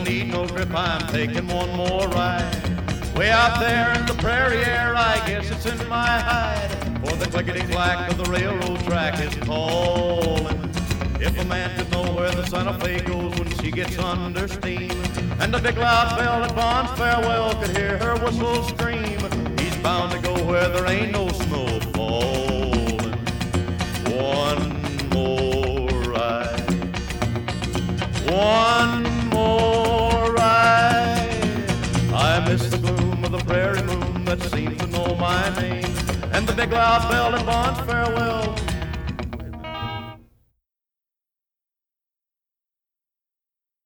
don't need no grip, I'm taking one more ride. Way out there in the prairie air, I guess it's in my hide. For the clickety-clack of the railroad track is calling. If a man could know where the Santa Fe goes when she gets under steam, and the big loud bell at Bond's farewell could hear her whistle scream, he's bound to go where there ain't no snow falling. One more ride. One more ride. I miss the gloom of the prairie moon that seems to know my name, and the big loud bell at Bond's farewell